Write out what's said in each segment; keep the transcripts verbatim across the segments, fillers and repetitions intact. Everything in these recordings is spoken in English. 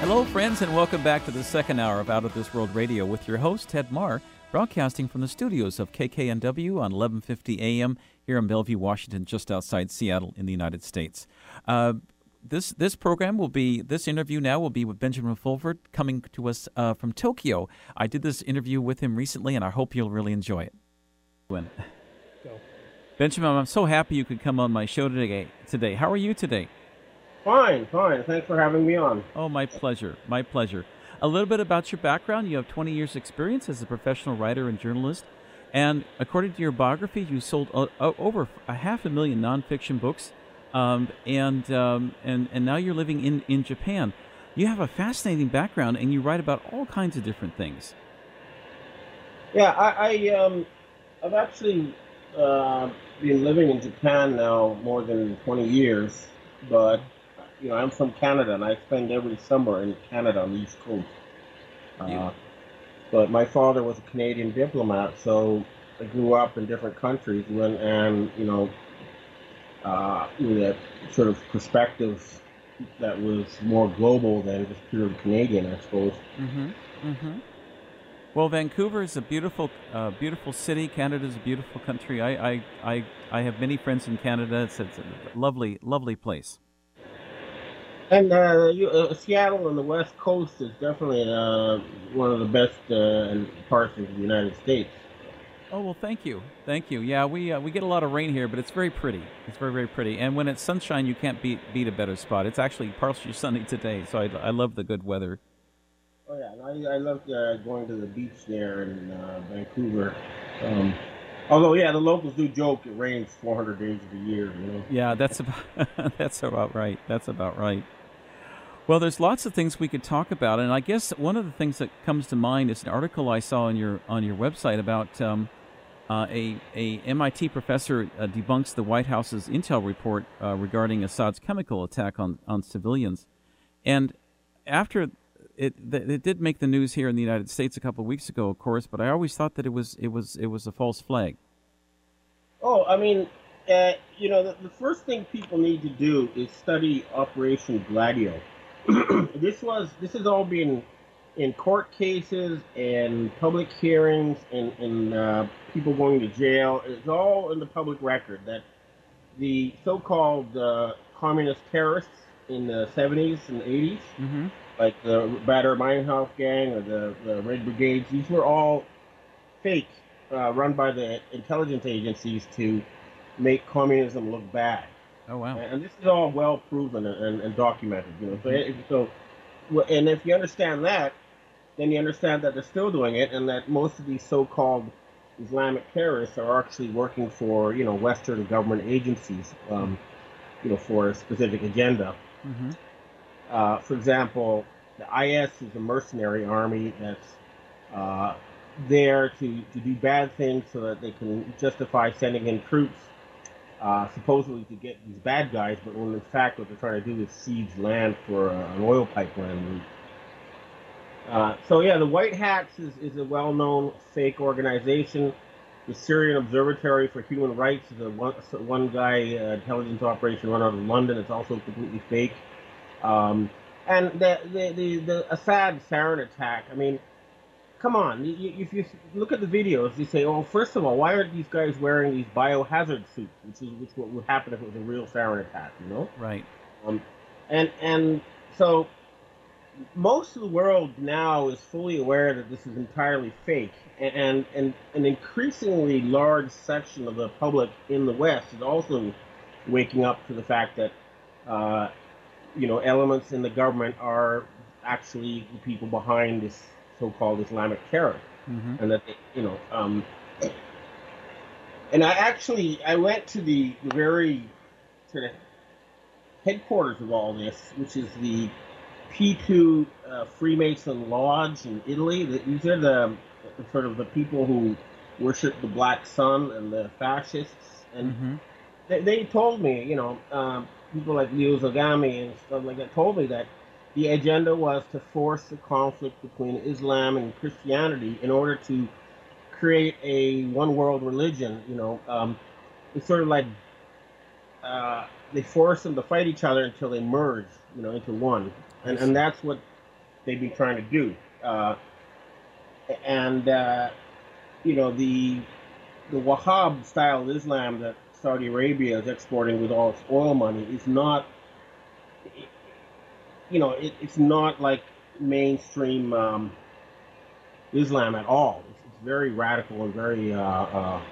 Hello, friends, and welcome back to the second hour of Out of This World Radio with your host, Ted Marr, broadcasting from the studios of K K N W on eleven fifty A M here in Bellevue, Washington, just outside Seattle in the United States. Uh, this this program will be, this interview now will be with Benjamin Fulford, coming to us uh, from Tokyo. I did this interview with him recently, and I hope you'll really enjoy it. Go. Benjamin, I'm so happy you could come on my show today. Today, how are you today? Fine, fine. Thanks for having me on. Oh, my pleasure. My pleasure. A little bit about your background. You have twenty years experience as a professional writer and journalist. And according to your biography, you sold o- o- over a half a million nonfiction books. Um, and, um, and and now you're living in, in Japan. You have a fascinating background, and you write about all kinds of different things. Yeah, I, I um, I've actually uh, been living in Japan now more than twenty years, but you know, I'm from Canada, and I spend every summer in Canada on the East Coast. Uh, but my father was a Canadian diplomat, so I grew up in different countries, when, and you know, uh, with a sort of perspective that was more global than just purely Canadian, I suppose. Mm-hmm. Mm-hmm. Well, Vancouver is a beautiful, uh, beautiful city. Canada is a beautiful country. I, I, I, I have many friends in Canada. It's, it's a lovely, lovely place. And uh, you, uh, Seattle on the West Coast is definitely uh, one of the best uh, parts of the United States. Oh, well, thank you. Thank you. Yeah, we uh, we get a lot of rain here, but it's very pretty. It's very, very pretty. And when it's sunshine, you can't beat beat a better spot. It's actually partially sunny today, so I, I love the good weather. Oh, yeah. And I, I love uh, going to the beach there in uh, Vancouver. Um, although, yeah, the locals do joke it rains four hundred days of the year, you know. Yeah, that's about, that's about right. That's about right. Well, there's lots of things we could talk about, and I guess one of the things that comes to mind is an article I saw on your on your website about um, uh, a a M I T professor uh, debunks the White House's intel report uh, regarding Assad's chemical attack on, on civilians, and after it it did make the news here in the United States a couple of weeks ago, of course, but I always thought that it was it was it was a false flag. Oh, I mean, uh, you know, the, the first thing people need to do is study Operation Gladio. this was this has all been in court cases and public hearings and, and uh, people going to jail. It's all in the public record that the so-called uh, communist terrorists in the seventies and eighties, Mm-hmm. like the Bader Meinhof gang or the, the Red Brigades, these were all fake, uh, run by the intelligence agencies to make communism look bad. Oh, wow. And this is all well proven and, and documented, you know. So, so, and if you understand that, then you understand that they're still doing it, and that most of these so-called Islamic terrorists are actually working for, you know, Western government agencies, um, you know, for a specific agenda. Mm-hmm. Uh, for example, the I S is a mercenary army that's uh, there to, to do bad things so that they can justify sending in troops. Uh, supposedly to get these bad guys, but when in fact what they're trying to do is siege land for uh, an oil pipeline route. Uh, so yeah, the White Hats is, is a well-known fake organization. The Syrian Observatory for Human Rights is a one, one guy uh, intelligence operation run out of London. It's also completely fake. Um, and the, the, the, the Assad sarin attack, I mean, come on, you, if you look at the videos, you say, oh, first of all, why aren't these guys wearing these biohazard suits, which is which what would happen if it was a real sarin attack, you know? Right. Um, and and so most of the world now is fully aware that this is entirely fake, and and an increasingly large section of the public in the West is also waking up to the fact that, uh, you know, elements in the government are actually the people behind this so-called Islamic terror, Mm-hmm. and that they, you know, um, and I actually I went to the, the very sort of headquarters of all this, which is the P two uh, Freemason Lodge in Italy. These are the, the sort of the people who worship the Black Sun and the fascists, and Mm-hmm. they, they told me, you know, um, people like Leo Zagami and stuff like that told me that the agenda was to force the conflict between Islam and Christianity in order to create a one world religion. You know, um, it's sort of like uh, they force them to fight each other until they merge, you know, into one. And and that's what they've been trying to do. Uh, and uh, you know the the Wahhab style of Islam that Saudi Arabia is exporting with all its oil money is not, you know, it, it's not like mainstream um, Islam at all. It's, it's very radical and very uh, uh,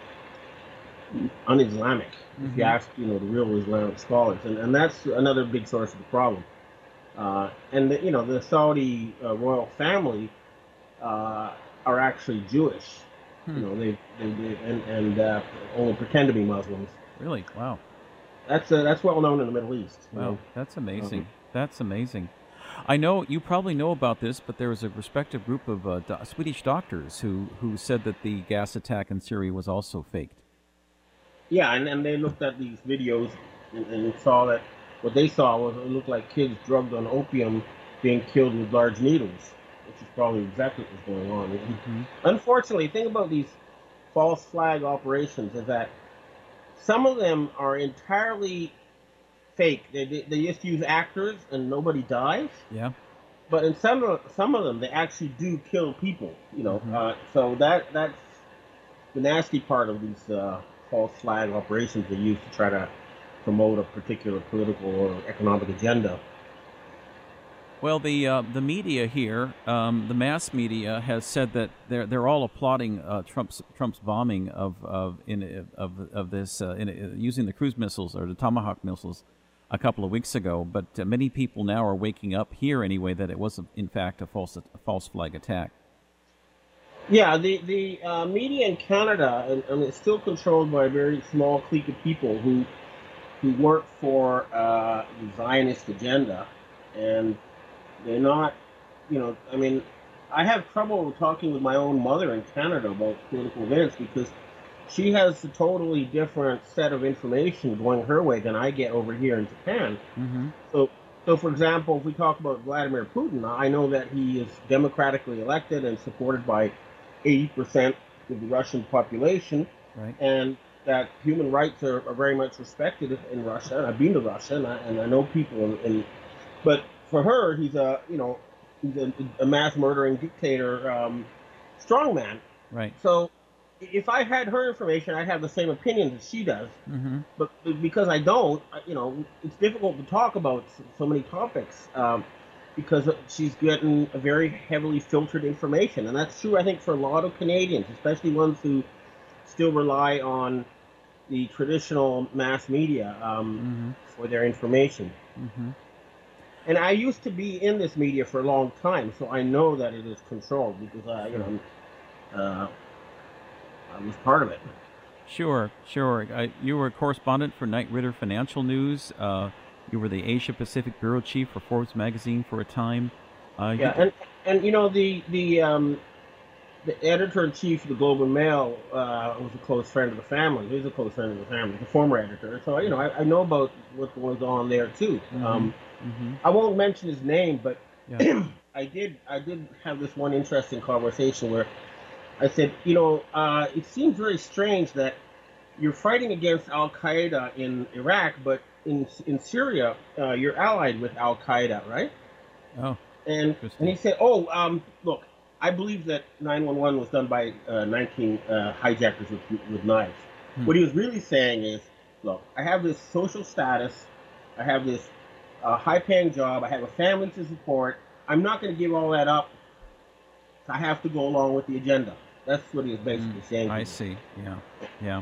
un-Islamic, mm-hmm. if you ask, you know, the real Islamic scholars, and and that's another big source of the problem. Uh, and the, you know, the Saudi uh, royal family uh, are actually Jewish. Hmm. You know, they, they, they and, and uh, only pretend to be Muslims. Really? Wow. That's uh, that's well known in the Middle East. Wow, know? That's amazing. Uh-huh. That's amazing. I know you probably know about this, but there was a respective group of uh, do- Swedish doctors who, who said that the gas attack in Syria was also faked. Yeah, and, and they looked at these videos and, and saw that what they saw was it looked like kids drugged on opium being killed with large needles, which is probably exactly what was going on. Mm-hmm. Unfortunately, the thing about these false flag operations is that some of them are entirely fake. They, they, they just use actors and nobody dies. Yeah. But in some of, some of them, they actually do kill people, you know. Mm-hmm. Uh, so that that's the nasty part of these uh, false flag operations they use to try to promote a particular political or economic agenda. Well, the uh, the media here, um, the mass media, has said that they're they're all applauding uh, Trump's Trump's bombing of of in of of this uh, in, uh, using the cruise missiles or the Tomahawk missiles a couple of weeks ago. But uh, many people now are waking up here anyway that it was in fact a false a false flag attack. Yeah, the the uh, media in Canada, and, and it's still controlled by a very small clique of people who who work for uh, the Zionist agenda, and they're not, you know, I mean, I have trouble talking with my own mother in Canada about political events because she has a totally different set of information going her way than I get over here in Japan. Mm-hmm. So, so for example, if we talk about Vladimir Putin, I know that he is democratically elected and supported by eighty percent of the Russian population, right. and that human rights are, are very much respected in Russia. And I've been to Russia, and I, and I know people in, in but for her, he's a, you know, he's a, a mass murdering dictator, um, strongman. Right. So if I had her information, I'd have the same opinion that she does. Mm-hmm. But because I don't, you know, it's difficult to talk about so many topics um, because she's getting a very heavily filtered information. And that's true, I think, for a lot of Canadians, especially ones who still rely on the traditional mass media um, mm-hmm. for their information. Mm-hmm. And I used to be in this media for a long time, so I know that it is controlled because I, you know, uh, I was part of it. Sure, sure. I, you were a correspondent for Knight Ridder Financial News. Uh, you were the Asia Pacific bureau chief for Forbes magazine for a time. Uh, yeah, and and you know the the um, the editor in chief of the Globe and Mail uh, was a close friend of the family. He was a close friend of the family, the former editor. So you know, I, I know about what goes on there too. Mm-hmm. Um, mm-hmm. I won't mention his name, but yeah. I did I did have this one interesting conversation where I said, you know, uh, it seems very strange that you're fighting against Al Qaeda in Iraq, but in in Syria uh, you're allied with Al Qaeda, right? Oh, and and he said, oh, um, look. I believe that nine one one was done by uh, nineteen uh, hijackers with, with knives. Hmm. What he was really saying is, look, I have this social status, I have this uh, high-paying job, I have a family to support. I'm not going to give all that up. I have to go along with the agenda. That's what he was basically hmm. saying. I see. Yeah, yeah.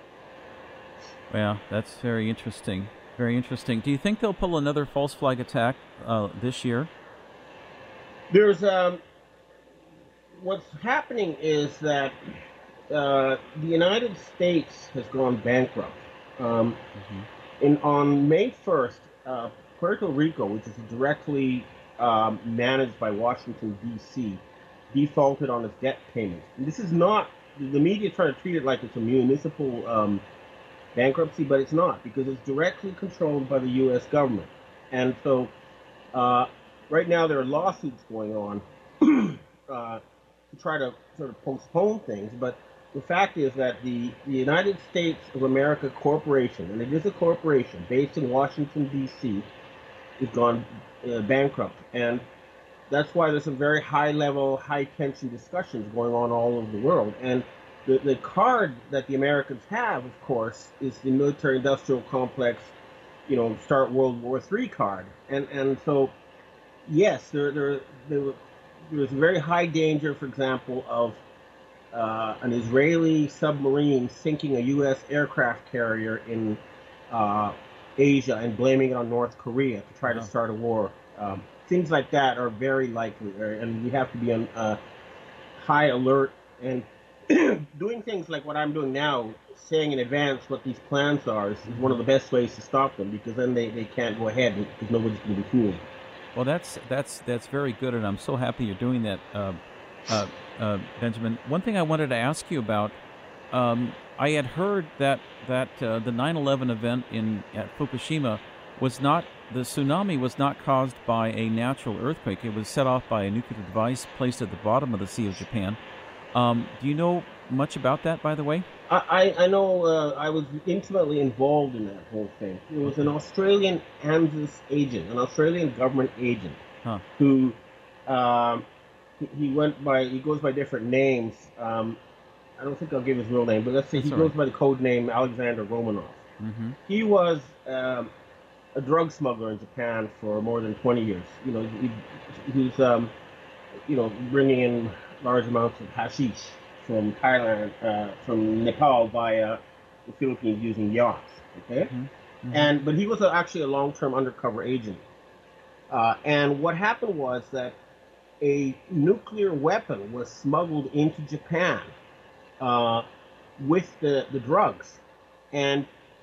Well, that's very interesting. Very interesting. Do you think they'll pull another false flag attack uh, this year? There's um. What's happening is that uh, the United States has gone bankrupt. Um, mm-hmm. in, on May first, uh, Puerto Rico, which is directly um, managed by Washington, D C, defaulted on its debt payments. And this is not, the media try to treat it like it's a municipal um, bankruptcy, but it's not, because it's directly controlled by the U S government. And so uh, right now there are lawsuits going on uh, to try to sort of postpone things, but the fact is that the, the United States of America Corporation, and it is a corporation based in Washington, D C, is gone uh, bankrupt. And that's why there's some very high level, high tension discussions going on all over the world. And the, the card that the Americans have, of course, is the military industrial complex, you know, start World War Three card. And and so, yes, there, there, there, there's very high danger, for example, of uh, an Israeli submarine sinking a U S aircraft carrier in uh, Asia and blaming it on North Korea to try to Wow. start a war. Um, things like that are very likely, uh, and we have to be on uh, high alert and doing things like what I'm doing now, saying in advance what these plans are, is, is one of Mhm. the best ways to stop them, because then they, they can't go ahead because nobody's going to be fooled. Well, that's that's that's very good, and I'm so happy you're doing that, uh, uh, uh, Benjamin. One thing I wanted to ask you about, um, I had heard that that uh, the nine eleven event in at Fukushima was not the tsunami was not caused by a natural earthquake. It was set off by a nuclear device placed at the bottom of the Sea of Japan. Um, do you know much about that, by the way? I, I, I know uh, I was intimately involved in that whole thing. It was an Okay. Australian ANZUS agent, an Australian government agent, Huh. who um, he, he went by, he goes by different names. Um, I don't think I'll give his real name, but let's say he That's all goes right. by the code name Alexander Romanov. Mm-hmm. He was um, a drug smuggler in Japan for more than twenty years. You know, he, he's um, you know bringing in large amounts of hashish from Thailand, uh, from Nepal via the Philippines using yachts. Okay, Mm-hmm. Mm-hmm. and but he was a, actually a long-term undercover agent. Uh, and what happened was that a nuclear weapon was smuggled into Japan uh, with the, the drugs, and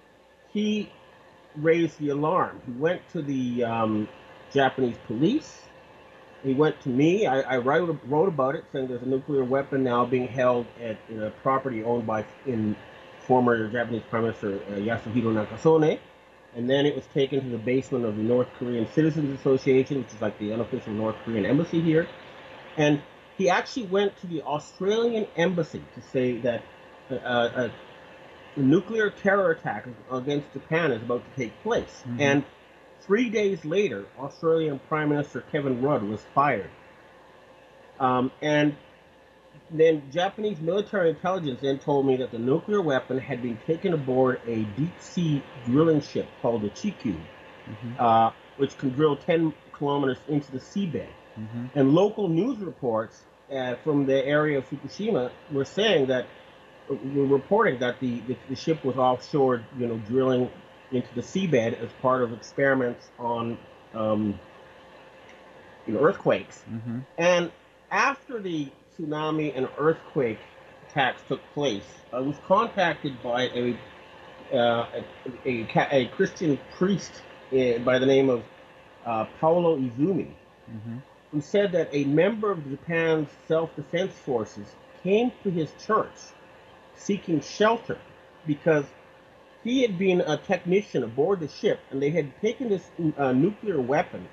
he raised the alarm. He went to the um, Japanese police. He went to me. I, I wrote, wrote about it, saying there's a nuclear weapon now being held at in a property owned by in former Japanese Prime Minister uh, Yasuhiro Nakasone. And then it was taken to the basement of the North Korean Citizens Association, which is like the unofficial North Korean embassy here. And he actually went to the Australian embassy to say that uh, a, a nuclear terror attack against Japan is about to take place. Mm-hmm. And three days later, Australian Prime Minister Kevin Rudd was fired. Um, and then Japanese military intelligence then told me that the nuclear weapon had been taken aboard a deep sea drilling ship called the Chikyu, Mm-hmm. uh, which can drill ten kilometers into the seabed. Mm-hmm. And local news reports uh, from the area of Fukushima were saying that, were reporting that the, the, the ship was offshore, you know, drilling into the seabed as part of experiments on, um, you know, earthquakes. Mm-hmm. And after the tsunami and earthquake attacks took place, I was contacted by a uh, a, a, a Christian priest uh, by the name of uh, Paolo Izumi, Mm-hmm. who said that a member of Japan's self-defense forces came to his church seeking shelter because he had been a technician aboard the ship, and they had taken this uh, nuclear weapon,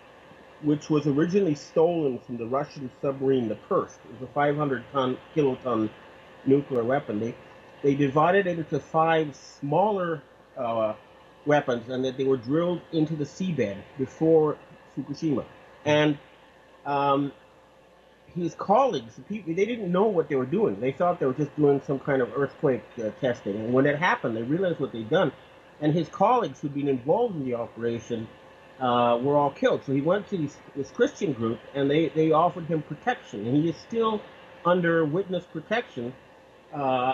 which was originally stolen from the Russian submarine, the Kursk. It was a five hundred ton, kiloton nuclear weapon. They they divided it into five smaller uh, weapons, and that they were drilled into the seabed before Fukushima. And um, his colleagues, people, they didn't know what they were doing. They thought they were just doing some kind of earthquake uh, testing. And when it happened, they realized what they'd done. And his colleagues who'd been involved in the operation uh, were all killed. So he went to this, this Christian group, and they, they offered him protection. And he is still under witness protection, uh,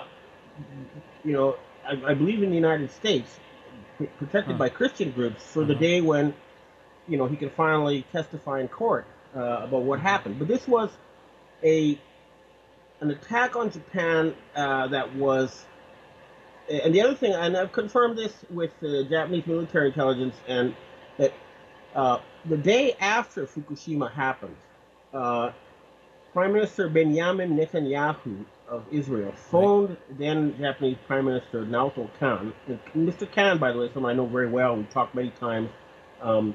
you know, I, I believe in the United States, protected Huh. by Christian groups for the Uh-huh. day when, you know, he could finally testify in court uh, about what Mm-hmm. happened. But this was a an attack on Japan uh, that was, and the other thing, and I've confirmed this with the Japanese military intelligence, and that uh, the day after Fukushima happened, uh, Prime Minister Benjamin Netanyahu of Israel Right. phoned then Japanese Prime Minister Naoto Kan. Mister Kan, by the way, someone I know very well. We talked many times. Um,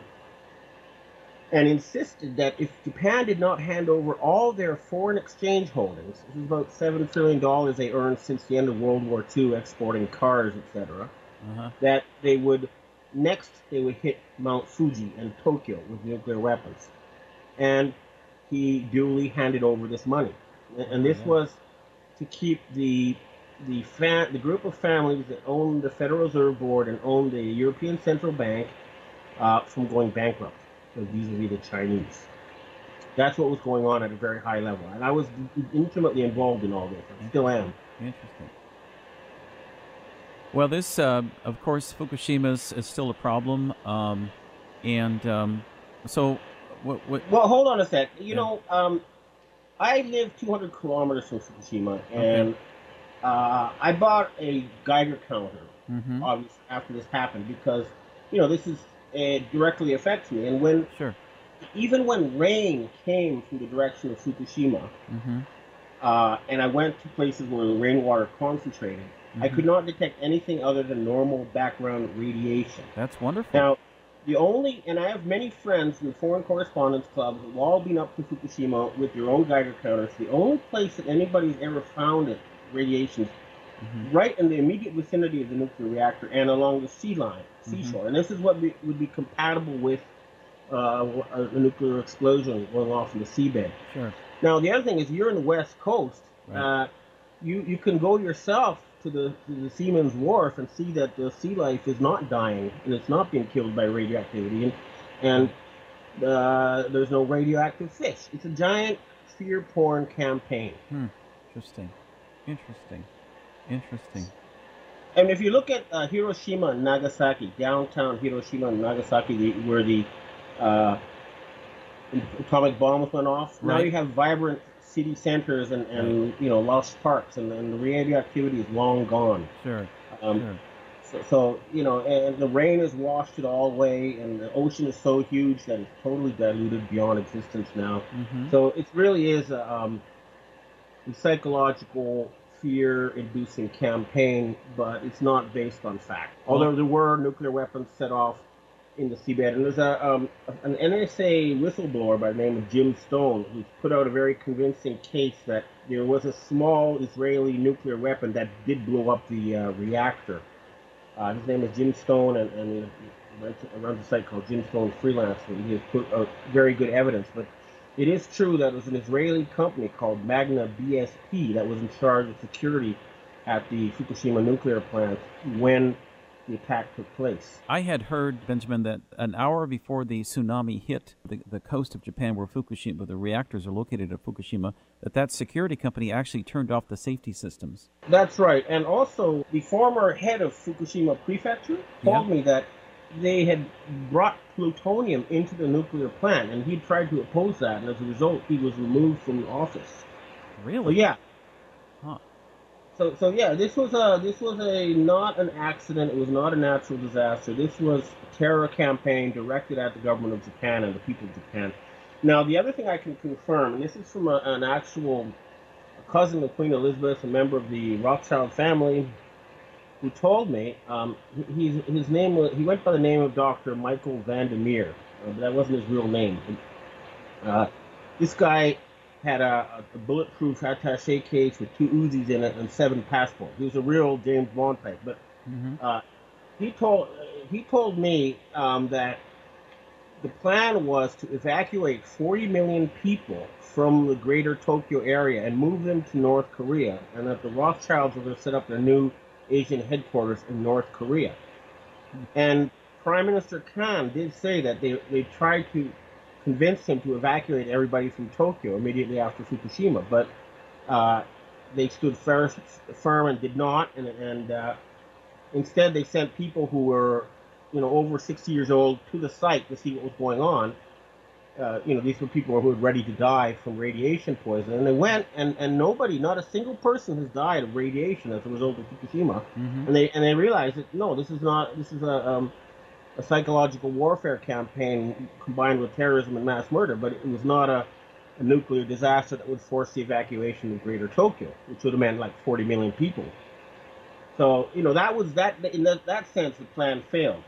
and insisted that if Japan did not hand over all their foreign exchange holdings, which is about seven trillion dollars they earned since the end of World War Two, exporting cars, et cetera, Uh-huh. that they would next they would hit Mount Fuji and Tokyo with nuclear weapons. And he duly handed over this money, and, and this yeah. was to keep the the fa- the group of families that own the Federal Reserve Board and own the European Central Bank uh, from going bankrupt vis-a-vis the Chinese. That's what was going on at a very high level, and I was intimately involved in all this. I still am. Interesting. Well, this, uh, of course, Fukushima is, is still a problem, um, and um, so what, what? Well, hold on a sec. You Yeah. know, um, I live two hundred kilometers from Fukushima, Okay. and uh, I bought a Geiger counter, Mm-hmm. obviously, after this happened, because, you know, this is uh, directly affects me. And when, Sure. even when rain came from the direction of Fukushima, Mm-hmm. uh, and I went to places where the rainwater concentrated, I Mm-hmm. could not detect anything other than normal background radiation. That's wonderful. Now, the only, and I have many friends in the Foreign Correspondence Club who've all been up to Fukushima with their own Geiger counters. The only place that anybody's ever found it, radiation, Mm-hmm. right in the immediate vicinity of the nuclear reactor and along the sea line, Mm-hmm. seashore. And this is what be, would be compatible with uh, a, a nuclear explosion going off in the seabed. Sure. Now, the other thing is, you're in the West Coast. Right. Uh, you you can go yourself to the to the Seaman's Wharf and see that the sea life is not dying and it's not being killed by radioactivity, and and uh, there's no radioactive fish. It's a giant fear porn campaign. Hmm. Interesting. Interesting. Interesting. And if you look at uh, Hiroshima and Nagasaki, downtown Hiroshima and Nagasaki, the, where the uh, atomic bombs went off, now Right. you have vibrant city centers and, and you know, lush parks, and, and the radioactivity is long gone. Sure. Um, Sure. so, so, you know, and the rain has washed it all away, and the ocean is so huge that it's totally diluted beyond existence now. Mm-hmm. So it really is a, um, a psychological fear-inducing campaign, but it's not based on fact. Although Well- there were nuclear weapons set off in the seabed, and there's a um, an N S A whistleblower by the name of Jim Stone who's put out a very convincing case that there was a small Israeli nuclear weapon that did blow up the uh, reactor. Uh, his name is Jim Stone, and, and he runs a site called Jim Stone Freelance, and he has put out very good evidence. But it is true that it was an Israeli company called Magna B S P that was in charge of security at the Fukushima nuclear plant when the attack took place. I had heard, Benjamin, that an hour before the tsunami hit the, the coast of Japan, where Fukushima, the reactors are located at Fukushima, that that security company actually turned off the safety systems. That's right. And also, the former head of Fukushima Prefecture told Yeah. me that they had brought plutonium into the nuclear plant, and he tried to oppose that, and as a result, he was removed from office. Really? So yeah. Huh. So, so yeah, this was a this was a not an accident. It was not a natural disaster. This was a terror campaign directed at the government of Japan and the people of Japan. Now, the other thing I can confirm, and this is from a, an actual cousin of Queen Elizabeth, a member of the Rothschild family, who told me um, he, his name was he went by the name of Doctor Michael Vandermeer, uh, but that wasn't his real name. Uh, this guy had a, a bulletproof attaché case with two Uzis in it and seven passports. He was a real James Bond type. But Mm-hmm. uh, he told he told me um, that the plan was to evacuate forty million people from the greater Tokyo area and move them to North Korea, and that the Rothschilds were going to set up their new Asian headquarters in North Korea. And Prime Minister Khan did say that they, they tried to convince him to evacuate everybody from Tokyo immediately after Fukushima, but uh, they stood first, firm and did not, and, and uh, instead they sent people who were, you know, over sixty years old to the site to see what was going on. Uh, you know, these were people who were ready to die from radiation poisoning, and they went, and, and nobody, not a single person, has died of radiation as a result of Fukushima. Mm-hmm. And they and they realized that no, this is not, this is a um, a psychological warfare campaign combined with terrorism and mass murder, but it was not a, a nuclear disaster that would force the evacuation of Greater Tokyo, which would have meant like forty million people. So, you know, that was that in that, that sense, the plan failed.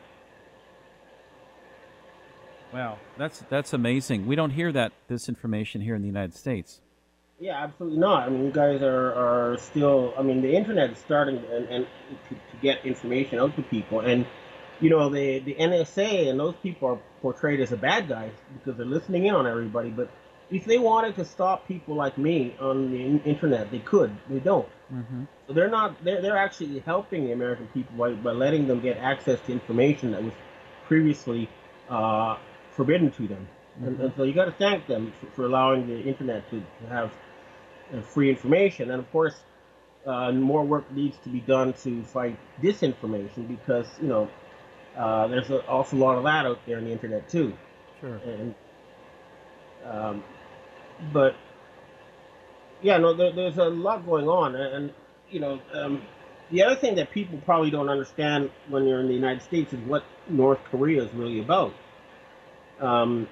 Wow, that's that's amazing. We don't hear that this information here in the United States. Yeah, absolutely not. I mean, you guys are, are still, I mean, the internet is starting and, and to, to get information out to people. And, you know, the, the N S A and those people are portrayed as the bad guys because they're listening in on everybody. But if they wanted to stop people like me on the internet, they could. They don't. Mm-hmm. So they're not. They're they're actually helping the American people by, by letting them get access to information that was previously uh, forbidden to them. And, Mm-hmm. and so you got to thank them for, for allowing the internet to, to have uh, free information. And of course, uh, more work needs to be done to fight disinformation because you know uh, there's an awful lot of that out there on the internet too. Sure. And um, but yeah, no, there, there's a lot going on, and, and you know, um, the other thing that people probably don't understand when you're in the United States is what North Korea is really about. Um,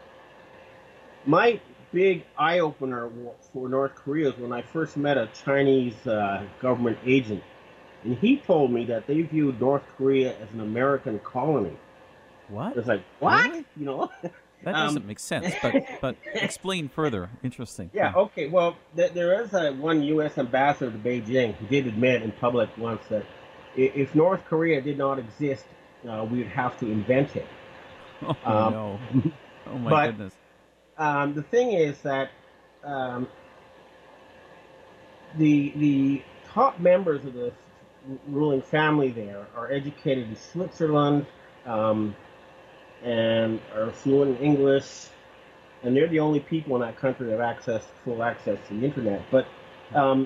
my big eye opener for North Korea is when I first met a Chinese uh, government agent, and he told me that they viewed North Korea as an American colony. What? It's like what? Really? You know? That um, doesn't make sense. But but explain further. Interesting. Yeah, Yeah. okay. Well, th- there is a one U S ambassador to Beijing who did admit in public once that if North Korea did not exist, uh, we would have to invent it. Oh Um, no. Oh my but goodness. um, the thing is that um, the the top members of the ruling family there are educated in Switzerland um, and are fluent in English, and they're the only people in that country that have access, full access to the internet. But um,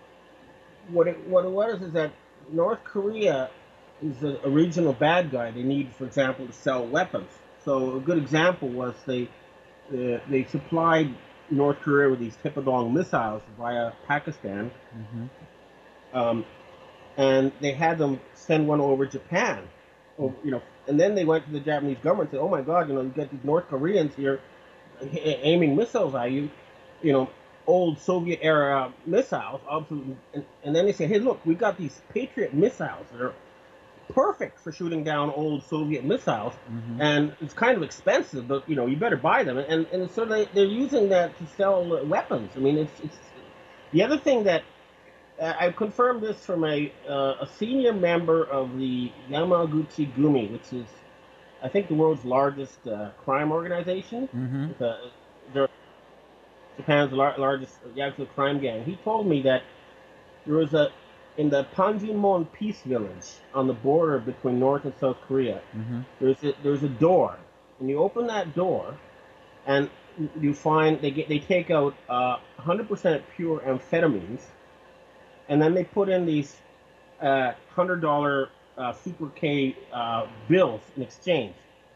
what it what it was is that North Korea is a, a regional bad guy. They need, for example, to sell weapons. So a good example was they uh, they supplied North Korea with these Tipadong missiles via Pakistan, Mm-hmm. um, and they had them send one over Japan. Over, you know, and then they went to the Japanese government and said, "Oh my God, you know, you got these North Koreans here aiming missiles at you, you know, old Soviet era missiles." Absolutely. And, and then they say, hey, look, we got these Patriot missiles that are perfect for shooting down old Soviet missiles. Mm-hmm. And it's kind of expensive, but, you know, you better buy them. And, and so they, they're using that to sell weapons. I mean, it's, it's the other thing that uh, I confirmed this from a, uh, a senior member of the Yamaguchi Gumi, which is I think the world's largest uh, crime organization. Mm-hmm. It's a, they're Japan's lar- largest Yakuza crime gang. He told me that there was a in the Panjimon Peace Village on the border between North and South Korea. Mm-hmm. There's a, there's a door, and you open that door, and you find they get they take out uh, one hundred percent pure amphetamines, and then they put in these uh, hundred dollar uh, Super K uh, bills in exchange.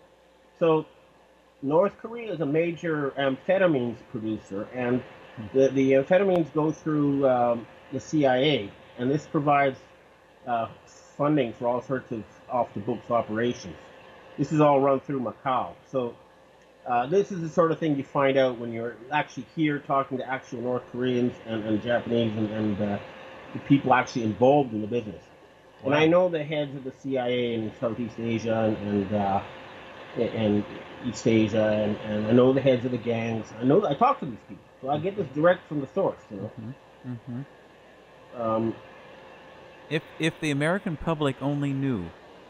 So North Korea is a major amphetamines producer, and the, the amphetamines go through um, the C I A, and this provides uh, funding for all sorts of off-the-books operations. This is all run through Macau. So uh, this is the sort of thing you find out when you're actually here talking to actual North Koreans and, and Japanese and, and uh, the people actually involved in the business. And I Wow. know the heads of the C I A in Southeast Asia and, and uh, and East Asia, and, and I know the heads of the gangs. I know I talk to these people, so I get this direct from the source. You know, Mm-hmm. Mm-hmm. um, If if the American public only knew.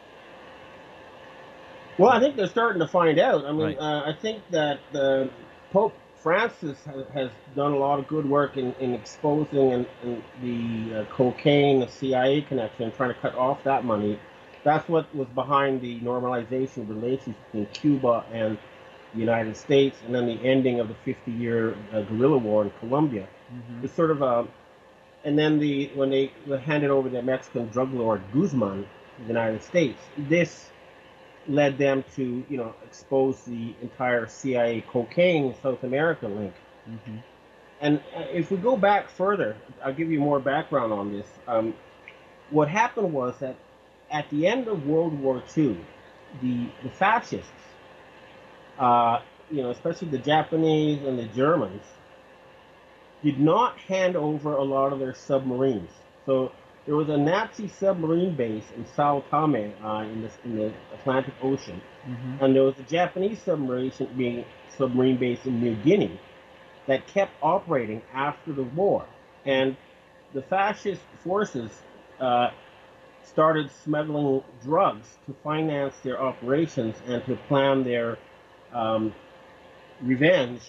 well, I think they're starting to find out. I mean, Right. uh, I think that uh, Pope Francis has, has done a lot of good work in, in exposing and, and the uh, cocaine, the C I A connection, and trying to cut off that money. That's what was behind the normalization of relations between Cuba and the United States, and then the ending of the fifty-year uh, guerrilla war in Colombia. Mm-hmm. It's sort of a, and then the when they handed over the Mexican drug lord Guzman to the United States, this led them to you know expose the entire C I A cocaine South America link. Mm-hmm. And uh, if we go back further, I'll give you more background on this. Um, what happened was that at the end of World War Two, the the fascists, uh, you know, especially the Japanese and the Germans, did not hand over a lot of their submarines. So there was a Nazi submarine base in Sao Tome uh, in, the, in the Atlantic Ocean, Mm-hmm. and there was a Japanese submarine being submarine base in New Guinea that kept operating after the war. And the fascist forces uh, started smuggling drugs to finance their operations and to plan their um, revenge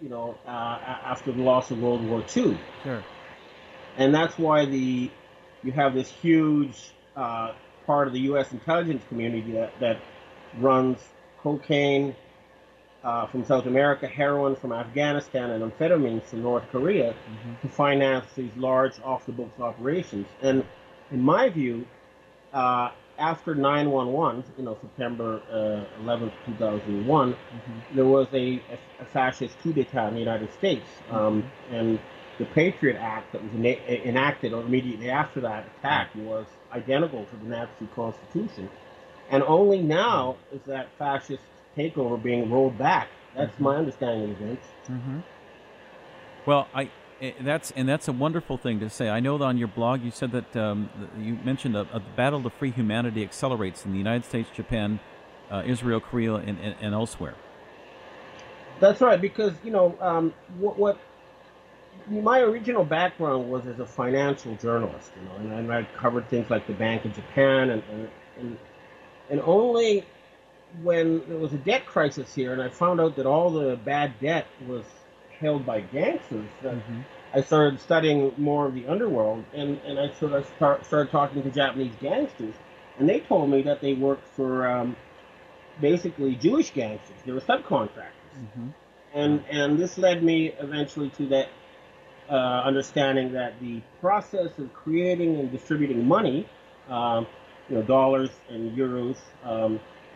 you know, uh, after the loss of World War Two. Sure. And that's why the you have this huge uh, part of the U S intelligence community that, that runs cocaine uh, from South America, heroin from Afghanistan, and amphetamines from North Korea Mm-hmm. to finance these large off-the-books operations. And in my view, uh, after nine one one, you know, September uh, eleventh, two thousand one, Mm-hmm. there was a, a, fascist coup d'etat in the United States. Um, Mm-hmm. and the Patriot Act that was ena- enacted immediately after that attack was identical to the Nazi Constitution. And only now is that fascist takeover being rolled back. That's Mm-hmm. my understanding of events. Mm-hmm. Well, I eh, that's and that's a wonderful thing to say. I know that on your blog you said that um, th- you mentioned a, a battle to free humanity accelerates in the United States, Japan, uh, Israel, Korea, and, and, and elsewhere. That's right, because you know um, what, what my original background was as a financial journalist, you know, and, and I covered things like the Bank of Japan, and and, and and only when there was a debt crisis here, and I found out that all the bad debt was held by gangsters, that Mm-hmm. I started studying more of the underworld, and, and I sort of start, started talking to Japanese gangsters, and they told me that they worked for um, basically Jewish gangsters. They were subcontractors, Mm-hmm. and Wow. and this led me eventually to that uh, understanding that the process of creating and distributing money, um, you know, dollars and euros, um,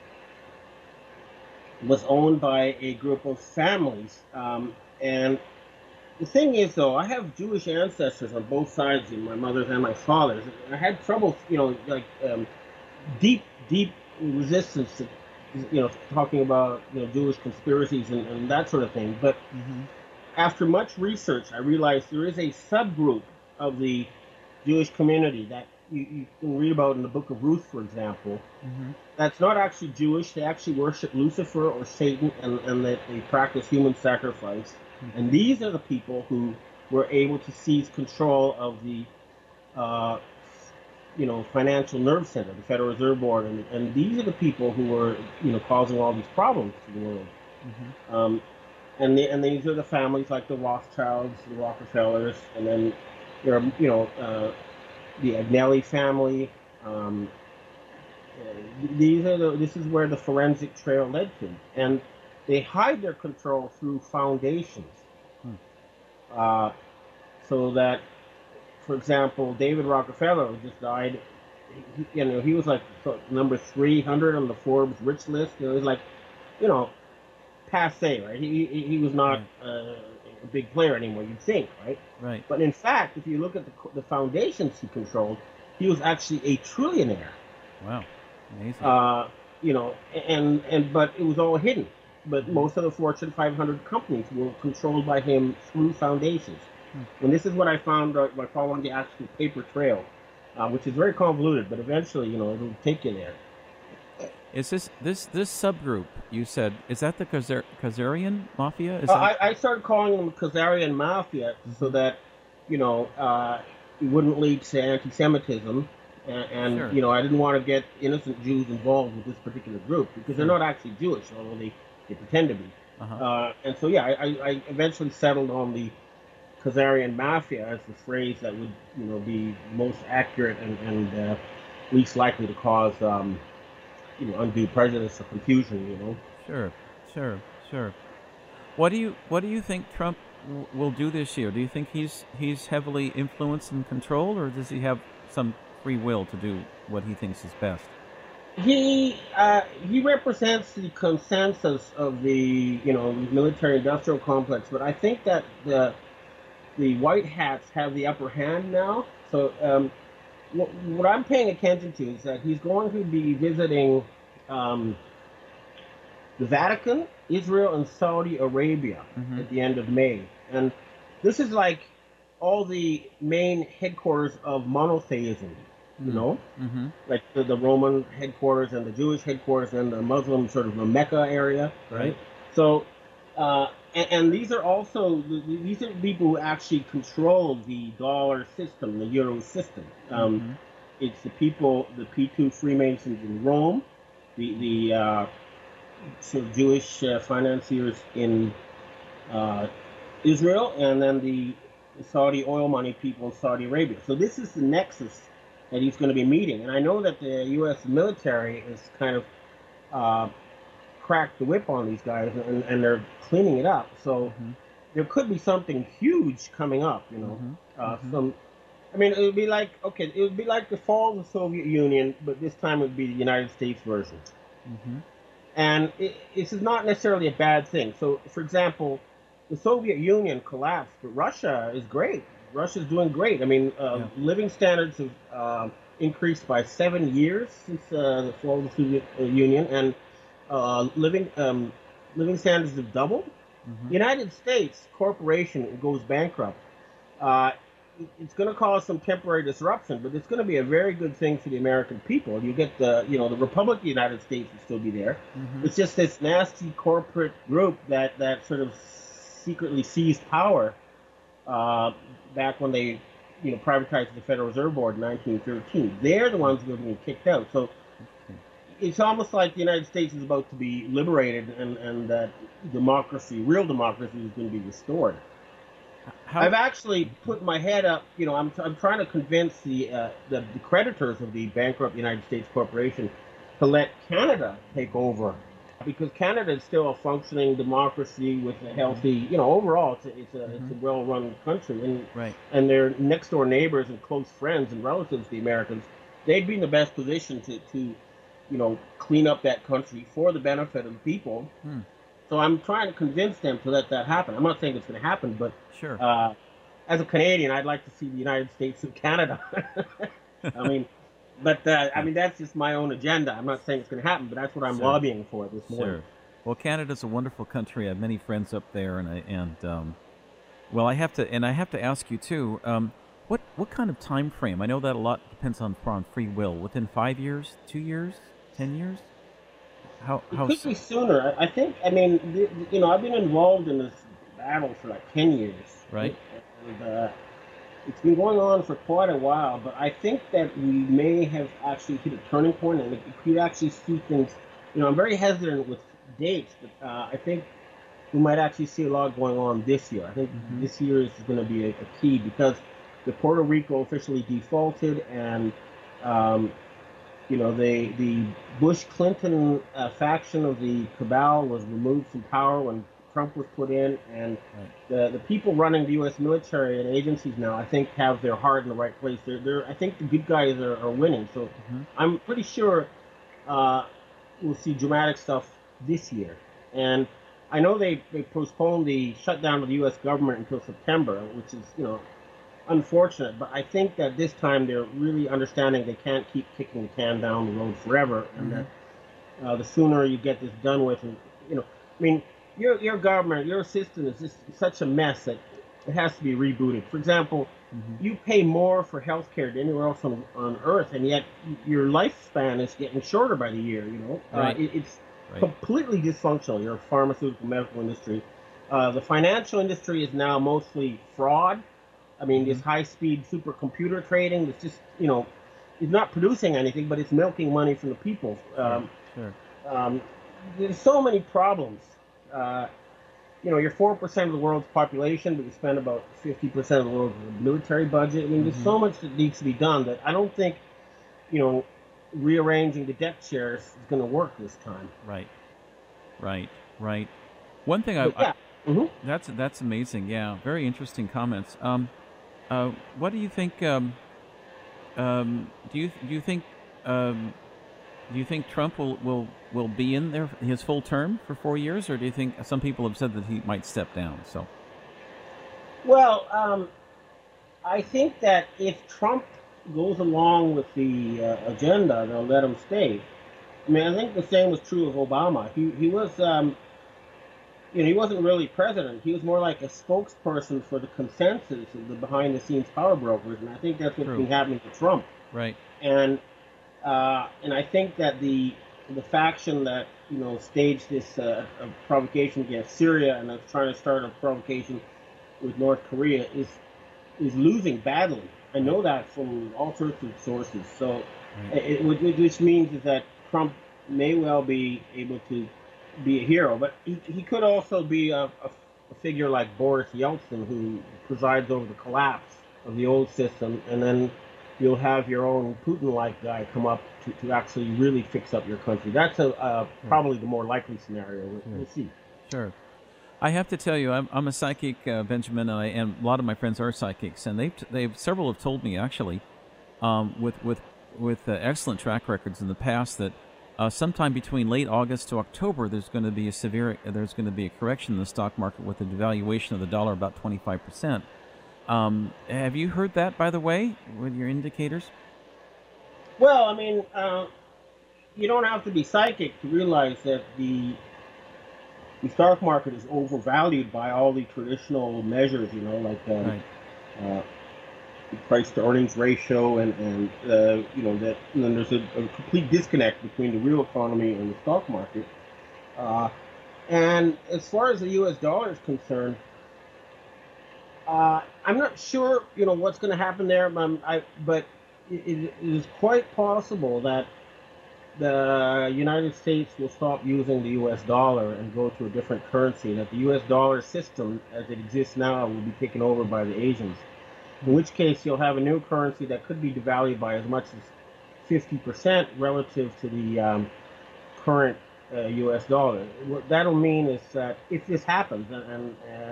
was owned by a group of families. Um, and the thing is, though, I have Jewish ancestors on both sides, in my mother's and my father's. I had trouble, you know, like um, deep, deep resistance to, you know, talking about, you know, Jewish conspiracies and, and that sort of thing. But Mm-hmm. after much research, I realized there is a subgroup of the Jewish community that you, you can read about in the Book of Ruth, for example, Mm-hmm. that's not actually Jewish. They actually worship Lucifer or Satan, and, and they, they practice human sacrifice. And Mm-hmm. these are the people who were able to seize control of the, uh, you know, financial nerve center, the Federal Reserve Board, and, and these are the people who were, you know, causing all these problems to the world. Mm-hmm. Um, and they, and these are the families like the Rothschilds, the Rockefellers, and then there are, you know, uh, the Agnelli family. Um, uh, these are the, this is where the forensic trail led to, and they hide their control through foundations, Hmm. uh, so that, for example, David Rockefeller who just died. He, you know, he was like number three hundred on the Forbes rich list. It was like, you know, passe, right? He he, he was not Right. uh, a big player anymore. You'd think, right? Right. But in fact, if you look at the, the foundations he controlled, he was actually a trillionaire. Wow. Amazing. Uh, you know, and and but it was all hidden. But Mm-hmm. most of the Fortune five hundred companies were controlled by him through foundations. Hmm. And this is what I found uh, by following the actual paper trail, uh, which is very convoluted, but eventually, you know, it'll take you there. Is this this this subgroup you said? Is that the Khazar- Khazarian mafia? Is Uh, that? I, I started calling them Khazarian Mafia so Mm-hmm. that, you know, uh, it wouldn't lead to anti-Semitism. And, and, Sure. you know, I didn't want to get innocent Jews involved with this particular group because they're Sure. not actually Jewish, although they, they pretend to be. Uh huh. Uh, and so, yeah, I, I I eventually settled on the Khazarian Mafia as the phrase that would, you know, be most accurate and, and uh, least likely to cause, um, you know, undue prejudice or confusion, you know. Sure. Sure. Sure. What do you What do you think Trump w- will do this year? Do you think he's he's heavily influenced and controlled, or does he have some free will to do what he thinks is best? He uh, he represents the consensus of the, you know, military industrial complex, but I think that the the white hats have the upper hand now. So um, what, what I'm paying attention to is that he's going to be visiting um, the Vatican, Israel, and Saudi Arabia Mm-hmm. at the end of May, and this is like all the main headquarters of monotheism. You Mm. know, Mm-hmm. like the, the Roman headquarters and the Jewish headquarters and the Muslim sort of the Mecca area, Right. right? So, uh, and, and these are also these are people who actually control the dollar system, the euro system. Um, Mm-hmm. it's the people, the P two Freemasons in Rome, the the uh, sort of Jewish uh, financiers in uh, Israel, and then the Saudi oil money people in Saudi Arabia. So this is the nexus that he's going to be meeting. And I know that the U S military is kind of uh, cracked the whip on these guys, and, and they're cleaning it up. So Mm-hmm. there could be something huge coming up. You know, Mm-hmm. uh, Mm-hmm. some. I mean, it would be like okay, it would be like the fall of the Soviet Union, but this time it would be the United States version. Mm-hmm. And it, this is not necessarily a bad thing. So, for example, the Soviet Union collapsed, but Russia is great. Russia's doing great. I mean, uh, Yeah. living standards have uh, increased by seven years since uh, the fall of the Soviet uh, Union, and uh, living um, living standards have doubled. Mm-hmm. The United States corporation goes bankrupt. Uh, it's going to cause some temporary disruption, but it's going to be a very good thing for the American people. You get the, you know, the Republic of the United States will still be there. Mm-hmm. It's just this nasty corporate group that that sort of secretly seized power uh, back when they, you know, privatized the Federal Reserve Board in nineteen thirteen. They're the ones who are being kicked out. So Okay. it's almost like the United States is about to be liberated, and and that democracy, real democracy, is going to be restored. How? I've actually put my head up. You know, I'm, I'm trying to convince the, uh, the the creditors of the bankrupt United States corporation to let Canada take over, because Canada is still a functioning democracy with a Mm-hmm. healthy. You know, overall, it's a it's a, it's Mm-hmm. a well-run country, and Right. and their next door neighbors and close friends and relatives, the Americans, they'd be in the best position to to, you know, clean up that country for the benefit of the people. Hmm. So I'm trying to convince them to let that happen. I'm not saying it's going to happen, but Sure. uh, as a Canadian, I'd like to see the United States and Canada. I mean, but uh, I Yeah. mean that's just my own agenda. I'm not saying it's going to happen, but that's what I'm Sure. lobbying for this morning. Sure. Well, Canada's a wonderful country. I have many friends up there, and I and um, well, I have to and I have to ask you too. Um, what what kind of time frame? I know that a lot depends on on free will. Within five years, two years, ten years? How It how? could s- be sooner. I, I think. I mean, th- you know, I've been involved in this battle for like ten years, Right. right? And uh, it's been going on for quite a while. But I think that we may have actually hit a turning point, and it could actually see things. You know, I'm very hesitant with dates, but uh, I think we might actually see a lot going on this year. I think Mm-hmm. this year is going to be a, a key because the Puerto Rico officially defaulted, and um, you know the the Bush Clinton uh, faction of the cabal was removed from power when Trump was put in, and Right. the the people running the U S military and agencies now, I think, have their heart in the right place. They're, they're I think the good guys are, are winning. So Mm-hmm. I'm pretty sure uh, we'll see dramatic stuff this year. And I know they, they postponed the shutdown of the U S government until September, which is, you know, unfortunate. But I think that this time they're really understanding they can't keep kicking the can down the road forever, and Mm-hmm. that uh, the sooner you get this done with, and you know, I mean, your your government, your system is just such a mess that it has to be rebooted. For example, Mm-hmm. you pay more for healthcare than anywhere else on, on earth, and yet your lifespan is getting shorter by the year. You know, uh, Right. it, it's Right. completely dysfunctional. Your pharmaceutical medical industry, uh, the financial industry is now mostly fraud. I mean, Mm-hmm. this high-speed supercomputer trading, it's just, you know, it's not producing anything, but it's milking money from the people. Sure. Um, Sure. um, there's so many problems. Uh, you know, you're four percent of the world's population, but you spend about fifty percent of the world's military budget. I mean, there's Mm-hmm. so much that needs to be done that I don't think, you know, rearranging the deck chairs is going to work this time. Right. Right. Right. One thing I, But I yeah. hmm that's that's amazing. Yeah. Very interesting comments. Um. Uh. What do you think? Um. Um. Do you do you think? Um. Do you think Trump will, will, will be in there his full term for four years, or do you think some people have said that he might step down? So, Well, um, I think that if Trump goes along with the uh, agenda, they'll let him stay. I mean, I think the same was true of Obama. He he was, um, you know, he wasn't really president. He was more like a spokesperson for the consensus of the behind-the-scenes power brokers, and I think that's what's true. been happening to Trump. Right. And uh, and I think that the the faction that you know staged this uh, uh, provocation against Syria and that's trying to start a provocation with North Korea is is losing badly. I Right. know that from all sorts of sources. So, Right. it, it, which means is that Trump may well be able to be a hero, but he, he could also be a, a a figure like Boris Yeltsin, who presides over the collapse of the old system, and then you'll have your own Putin-like guy come up to, to actually really fix up your country. That's a uh, Sure. probably the more likely scenario. We'll, Sure. we'll see. Sure. I have to tell you, I'm, I'm a psychic, uh, Benjamin, and, I, and a lot of my friends are psychics, and they've they've several have told me actually, um, with with with uh, excellent track records in the past, that uh, sometime between late August to October, there's going to be a severe there's going to be a correction in the stock market with the devaluation of the dollar about twenty-five percent. Um, have you heard that, by the way, with your indicators? Well, I mean, uh, you don't have to be psychic to realize that the the stock market is overvalued by all the traditional measures. You know, like um, Right. uh, price to earnings ratio, and and uh, you know that and then there's a, a complete disconnect between the real economy and the stock market. Uh, and as far as the U S dollar is concerned, uh, I'm not sure you know what's going to happen there. Um, I, but it, it is quite possible that the United States will stop using the U S dollar and go to a different currency. That the U S dollar system, as it exists now, will be taken over by the Asians. In which case, you'll have a new currency that could be devalued by as much as fifty percent relative to the um, current uh, U S dollar. What that'll mean is that if this happens, and, and uh,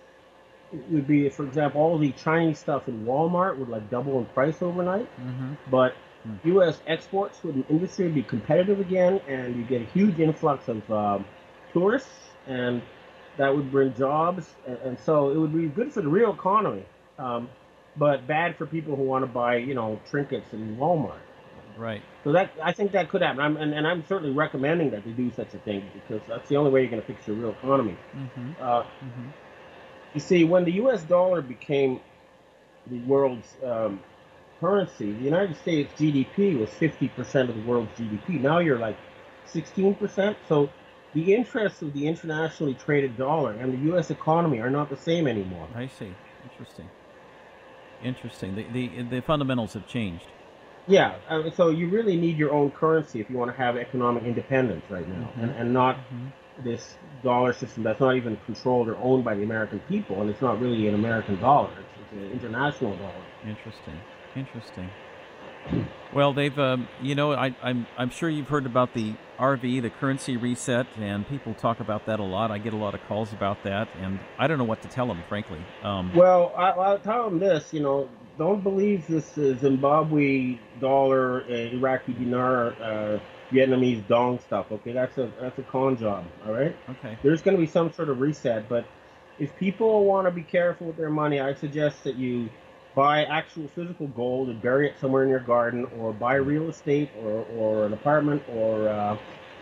it would be, for example, all the Chinese stuff in Walmart would like double in price overnight, Mm-hmm. but Hmm. U S exports would an industry would be competitive again, and you get a huge influx of um, tourists, and that would bring jobs, and, and so it would be good for the real economy. Um, but bad for people who want to buy, you know, trinkets in Walmart. Right. So that I think that could happen, I'm, and, and I'm certainly recommending that they do such a thing because that's the only way you're going to fix your real economy. Mm-hmm. Uh, Mm-hmm. you see, when the U S dollar became the world's um, currency, the United States G D P was fifty percent of the world's G D P. Now you're like sixteen percent. So the interests of the internationally traded dollar and the U S economy are not the same anymore. I see. Interesting. Interesting. The, the the fundamentals have changed. Yeah, uh, so you really need your own currency if you want to have economic independence right now, Mm-hmm. and, and not Mm-hmm. this dollar system that's not even controlled or owned by the American people, and it's not really an American dollar, it's, it's an international dollar. Interesting. Interesting. Well, they've, um, you know, I, I'm, I'm sure you've heard about the R V, the currency reset, and people talk about that a lot. I get a lot of calls about that, and I don't know what to tell them, frankly. Um, Well, I, I'll tell them this, you know, don't believe this uh, Zimbabwe dollar, uh, Iraqi dinar, uh, Vietnamese dong stuff. Okay, that's a that's a con job. All right, okay. there's going to be some sort of reset, but if people want to be careful with their money, I suggest that you buy actual physical gold and bury it somewhere in your garden, or buy real estate, or, or an apartment, or uh,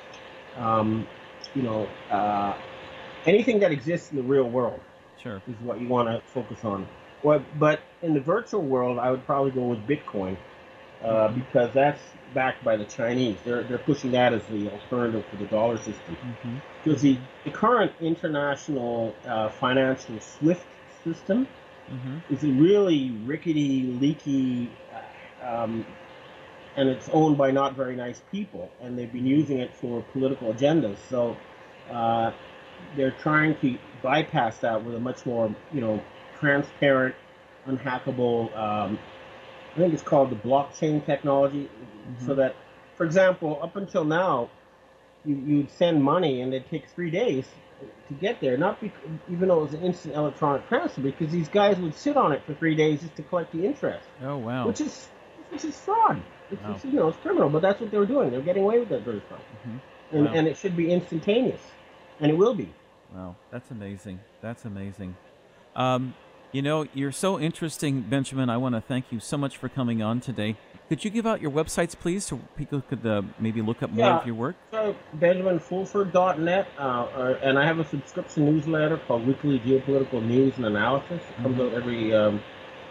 um, you know uh, anything that exists in the real world Sure. is what you want to focus on. Well, but in the virtual world, I would probably go with Bitcoin uh, Mm-hmm. because that's backed by the Chinese. They're they're pushing that as the alternative to the dollar system. Mm-hmm. Because the, Mm-hmm. the current international uh, financial SWIFT system Mm-hmm. is a really rickety, leaky, uh, um, and it's owned by not very nice people, and they've been using it for political agendas. So uh, they're trying to bypass that with a much more, you know, transparent, unhackable. Um, I think it's called the blockchain technology. Mm-hmm. So that, for example, up until now, you, you'd send money and it'd take three days to get there. Not bec- even though it was an instant electronic transfer, because these guys would sit on it for three days just to collect the interest, Oh, wow. which is which is fraud. It's, Wow. it's you know it's criminal, but that's what they were doing. They're getting away with that sort of stuff, Mm-hmm. and Wow. and it should be instantaneous, and it will be. Wow. That's amazing. That's amazing. Um, you know, you're so interesting, Benjamin. I want to thank you so much for coming on today. Could you give out your websites, please, so people could uh, maybe look up more Yeah. of your work? So benjamin fulford dot net, uh, uh, and I have a subscription newsletter called Weekly Geopolitical News and Analysis. It comes Mhm. out every um,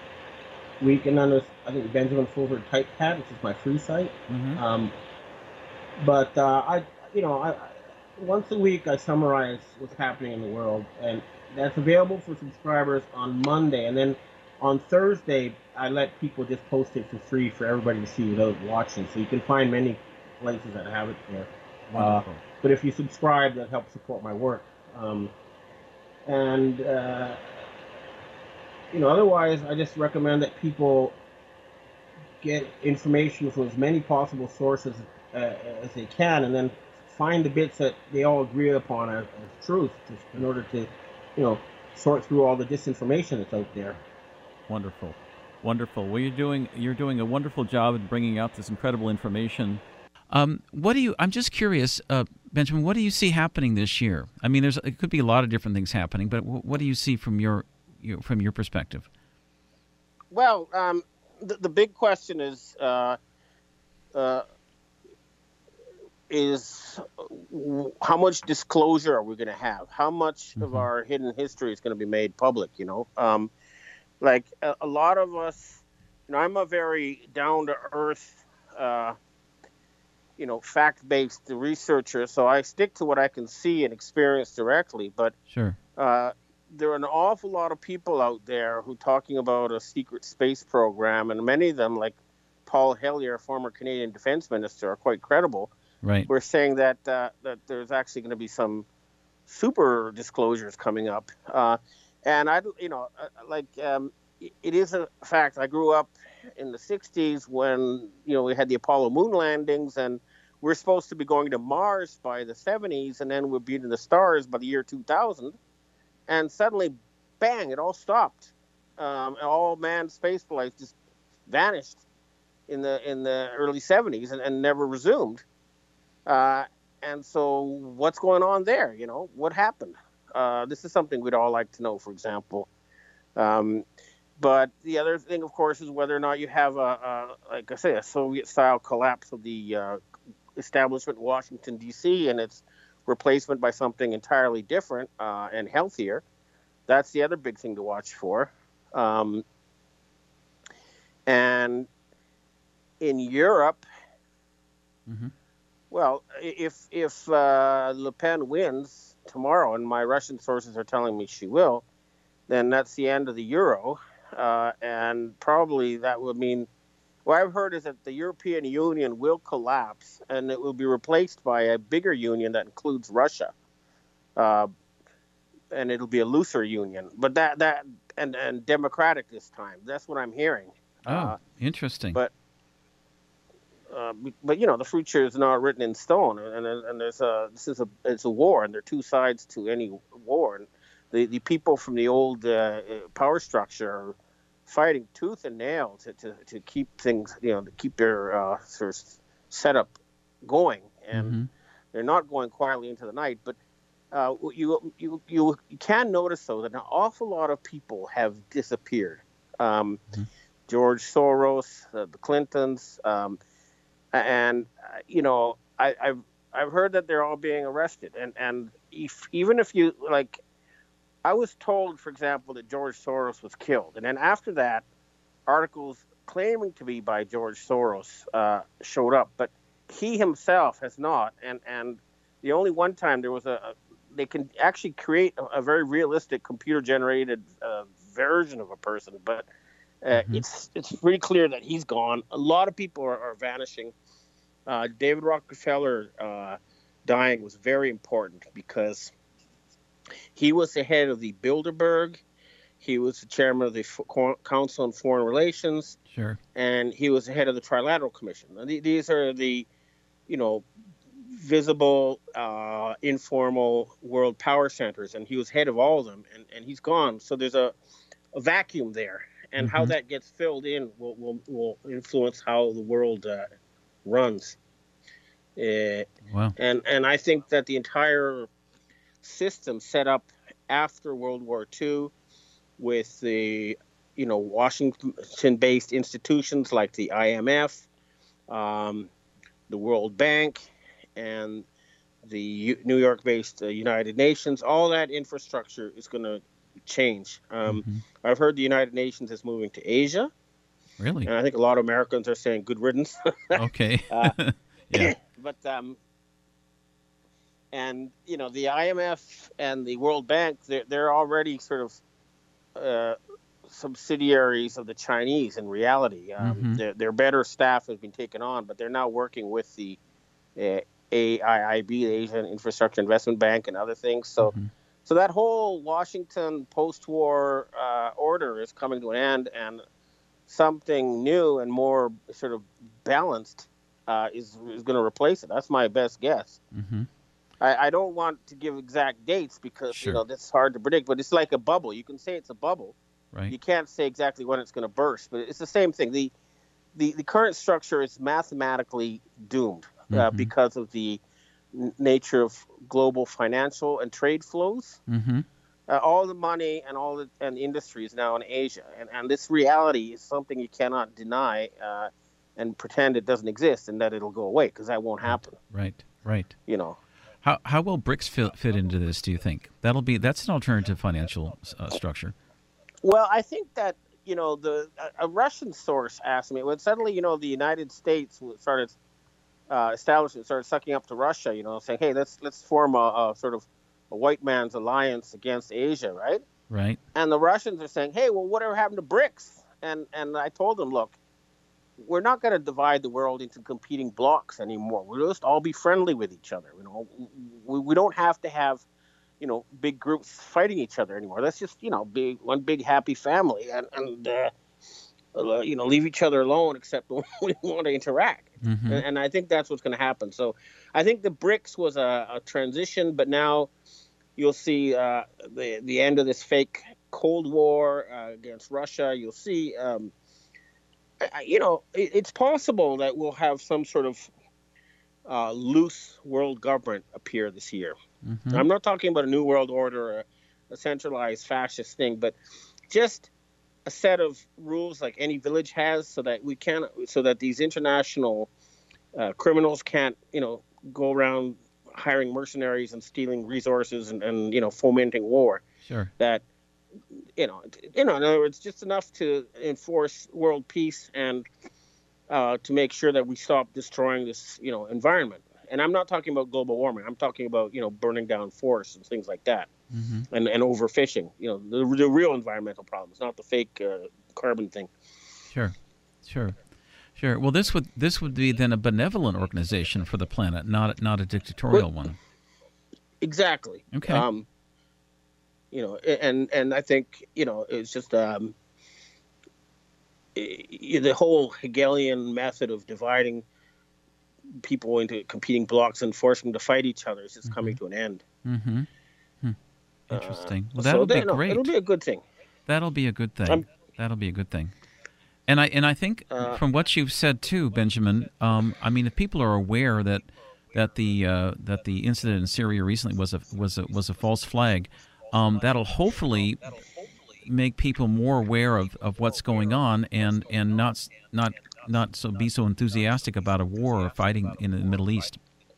week, and then there's I think Benjamin Fulford Typepad, which is my free site. Mm-hmm. Um, but uh, I, you know, I, I once a week I summarize what's happening in the world, and that's available for subscribers on Monday, and then on Thursday I let people just post it for free for everybody to see without watching. So you can find many places that have it there. Uh, Wonderful. but if you subscribe, that helps support my work. Um, And uh, you know, otherwise, I just recommend that people get information from as many possible sources uh, as they can, and then find the bits that they all agree upon as, as truth, just in order to, you know, sort through all the disinformation that's out there. Wonderful, wonderful. Well, you're doing you're doing a wonderful job in bringing out this incredible information. Um, what do you? I'm just curious, uh, Benjamin. What do you see happening this year? I mean, there's it could be a lot of different things happening, but w- what do you see from your, your from your perspective? Well, um, the, the big question is uh, uh, is how much disclosure are we going to have? How much mm-hmm. of our hidden history is going to be made public? You know, um, like a, a lot of us. You know, I'm a very down to earth. Uh, you know, fact-based researcher, so I stick to what I can see and experience directly. But sure, uh, there are an awful lot of people out there who are talking about a secret space program, and many of them, like Paul Hellyer, former Canadian Defense Minister, are quite credible. Right, we're saying that uh, that there's actually going to be some super disclosures coming up, uh, and I, you know, like um, it is a fact. I grew up in the sixties when, you know, we had the Apollo moon landings, and we're supposed to be going to Mars by the seventies, and then we'll be in the stars by the year two thousand. And suddenly, bang, it all stopped. Um, and all manned space flight just vanished in the in the early seventies and, and never resumed. Uh, and so what's going on there? You know, what happened? Uh, this is something we'd all like to know, for example. Um, But the other thing, of course, is whether or not you have a, a like I say, a Soviet-style collapse of the uh, establishment in Washington, D C, and its replacement by something entirely different uh, and healthier. That's the other big thing to watch for. Um, and in Europe, mm-hmm. well, if if uh, Le Pen wins tomorrow, and my Russian sources are telling me she will, then that's the end of the euro. Uh, and probably that would mean, what I've heard is that the European Union will collapse and it will be replaced by a bigger union that includes Russia. Uh, and it'll be a looser union, but that, that, and, and democratic this time. That's what I'm hearing. Oh, uh, interesting. But, uh, but you know, the future is not written in stone, and, and there's a, this is a, it's a war, and there are two sides to any war. And the, the people from the old uh, power structure are fighting tooth and nail to, to, to keep things, you know, to keep their uh, sort of setup going. And mm-hmm. they're not going quietly into the night. But uh, you, you you you can notice, though, that an awful lot of people have disappeared. Um, mm-hmm. George Soros, uh, the Clintons, um, and, uh, you know, I, I've, I've heard that they're all being arrested. And, and if, even if you, like, I was told, for example, that George Soros was killed. And then after that, articles claiming to be by George Soros uh, showed up. But he himself has not. And and the only one time there was a, a they can actually create a, a very realistic computer-generated uh, version of a person. But uh, mm-hmm. it's it's pretty clear that he's gone. A lot of people are, are vanishing. Uh, David Rockefeller uh, dying was very important because he was the head of the Bilderberg. He was the chairman of the F- Council on Foreign Relations. Sure. And he was the head of the Trilateral Commission. And th- these are the, you know, visible, uh, informal world power centers. And he was head of all of them. And, and he's gone. So there's a, a vacuum there. And mm-hmm. how that gets filled in will, will, will influence how the world uh, runs. Uh, wow. And, and I think that the entire system set up after World War Two with the, you know, Washington-based institutions like the I M F, um, the World Bank, and the U- New York-based uh, United Nations, all that infrastructure is going to change. Um, mm-hmm. I've heard the United Nations is moving to Asia. Really? And I think a lot of Americans are saying good riddance. Okay. uh, yeah. But um, And, you know, the I M F and the World Bank, they're, they're already sort of uh, subsidiaries of the Chinese in reality. Um, mm-hmm. their, their better staff has been taken on, but they're now working with the uh, A I I B, the Asian Infrastructure Investment Bank, and other things. So mm-hmm. So that whole Washington post-war uh, order is coming to an end, and something new and more sort of balanced uh, is is going to replace it. That's my best guess. Mm-hmm. I, I don't want to give exact dates because Sure. you know that's hard to predict. But it's like a bubble. You can say it's a bubble. Right. You can't say exactly when it's going to burst. But it's the same thing. The the, the current structure is mathematically doomed uh, Mm-hmm. because of the n- nature of global financial and trade flows. Mm-hmm. Uh, all the money and all the and the industry is now in Asia, and and this reality is something you cannot deny uh, and pretend it doesn't exist and that it'll go away, because that won't happen. Right. Right. You know. How how will BRICS fit, fit into this? Do you think that'll be that's an alternative financial uh, structure? Well, I think that you know the a, a Russian source asked me when suddenly you know the United States started uh, establishing started sucking up to Russia. You know, saying, hey, let's let's form a, a sort of a white man's alliance against Asia, right? Right. And the Russians are saying, hey, well, whatever happened to BRICS? And and I told them, look, we're not going to divide the world into competing blocks anymore. We'll just all be friendly with each other. You know, we, we don't have to have, you know, big groups fighting each other anymore. Let's just, you know, be one big happy family and, and uh, uh, you know, leave each other alone except when we want to interact. Mm-hmm. And, and I think that's what's going to happen. So I think the BRICS was a, a transition, but now you'll see uh, the the end of this fake Cold War uh, against Russia. You'll see, um, I, you know, it, it's possible that we'll have some sort of uh, loose world government appear this year. Mm-hmm. I'm not talking about a new world order or a, a centralized fascist thing, but just a set of rules like any village has, so that we can, so that these international uh, criminals can't, you know, go around hiring mercenaries and stealing resources and, and you know fomenting war. Sure. That you know you know in other words, just enough to enforce world peace and uh, to make sure that we stop destroying this you know environment. And I'm not talking about global warming. I'm talking about you know burning down forests and things like that, Mm-hmm. and and overfishing. You know the, the real environmental problems, not the fake uh, carbon thing. Sure. Sure. Sure. Well, this would this would be then a benevolent organization for the planet, not not a dictatorial one. Exactly. Okay. Um, you know, and and I think you know it's just um, the whole Hegelian method of dividing people into competing blocks and forcing them to fight each other is just Mm-hmm. coming to an end. Mm-hmm. Hmm. Interesting. Uh, Well, so that'll they- be no, great. It'll be a good thing. That'll be a good thing. Um, That'll be a good thing. And I and I think Uh, from what you've said too, Benjamin. Um, I mean, if people are aware that that the uh, that the incident in Syria recently was a was a was a false flag, um, that'll hopefully make people more aware of, of what's going on and and not s- not not so be so enthusiastic about a war or fighting in the Middle East.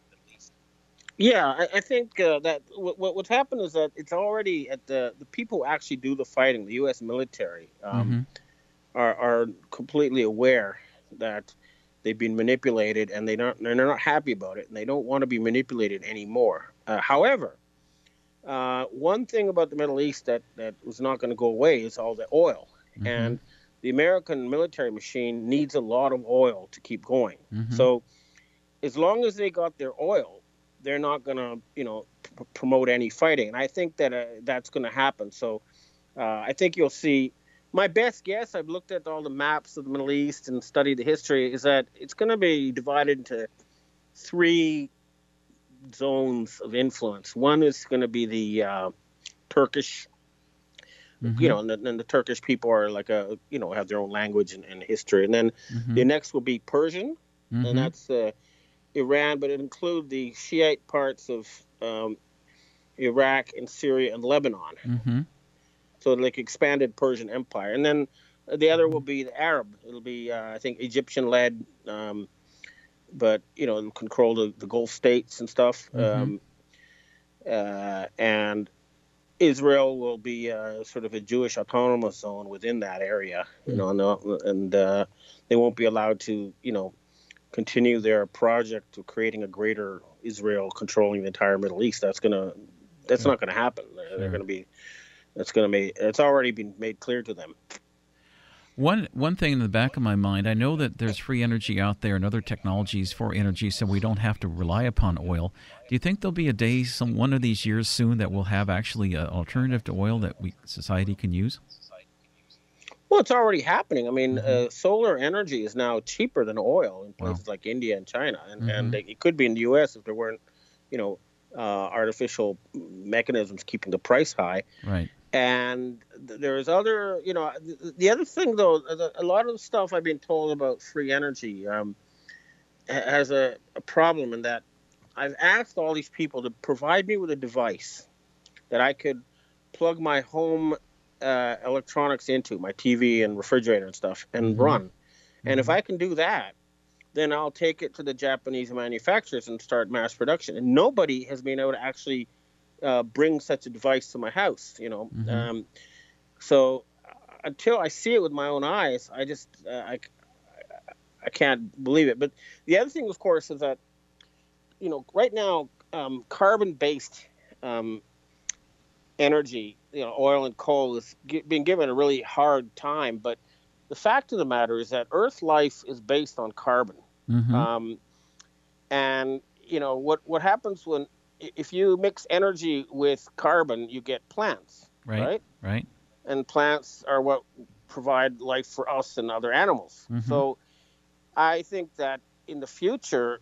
Yeah, I, I think uh, that what, what's happened is that it's already at the the people who actually do the fighting, the U S military, um, Mm-hmm. are are completely aware that they've been manipulated, and they don't they're not happy about it, and they don't want to be manipulated anymore. Uh, however, uh, one thing about the Middle East that that was not going to go away is all the oil, Mm-hmm. and the American military machine needs a lot of oil to keep going. Mm-hmm. So as long as they got their oil, they're not going to, you know, p- promote any fighting. And I think that uh, that's going to happen. So uh, I think you'll see. My best guess, I've looked at all the maps of the Middle East and studied the history, is that it's going to be divided into three zones of influence. One is going to be the uh, Turkish, Mm-hmm. you know, and the, and the Turkish people are like a, you know, have their own language and, and history. And then Mm-hmm. the next will be Persian, Mm-hmm. and that's uh, Iran, but it includes the Shiite parts of um, Iraq and Syria and Lebanon. Mm-hmm. So like expanded Persian Empire. And then the other will be the Arab. It'll be, uh, I think, Egyptian-led, um, but, you know, it'll control the, the Gulf states and stuff. Mhm. Um, uh, and Israel will be uh, sort of a Jewish autonomous zone within that area, you know, and, uh, and uh, they won't be allowed to, you know, continue their project of creating a greater Israel controlling the entire Middle East. That's gonna, that's Sure. not gonna happen. They're, they're Sure. going to be, that's going to make, it's already been made clear to them. One one thing in the back of my mind, I know that there's free energy out there and other technologies for energy, so we don't have to rely upon oil. Do you think there'll be a day, some one of these years soon, that we'll have actually an alternative to oil that we society can use? Well, it's already happening. I mean, Mm-hmm. uh, solar energy is now cheaper than oil in Wow. places like India and China, and Mm-hmm. and it could be in the U S if there weren't, you know, uh, artificial mechanisms keeping the price high. Right. And th- there's other, you know, the, the other thing though, the, a lot of the stuff I've been told about free energy um, ha- has a, a problem in that I've asked all these people to provide me with a device that I could plug my home uh, electronics into, my T V and refrigerator and stuff, and Mm-hmm. run. And if Mm-hmm. I can do that, then I'll take it to the Japanese manufacturers and start mass production. And nobody has been able to actually uh, bring such a device to my house, you know. Mm-hmm. Um, so uh, until I see it with my own eyes, I just uh, I, I can't believe it. But the other thing, of course, is that you know right now um, carbon-based um, energy, you know, oil and coal is g- being given a really hard time. But the fact of the matter is that Earth life is based on carbon. Mm-hmm. Um, and you know what what happens when if you mix energy with carbon, you get plants, Right. right? Right. And plants are what provide life for us and other animals. Mm-hmm. So I think that in the future,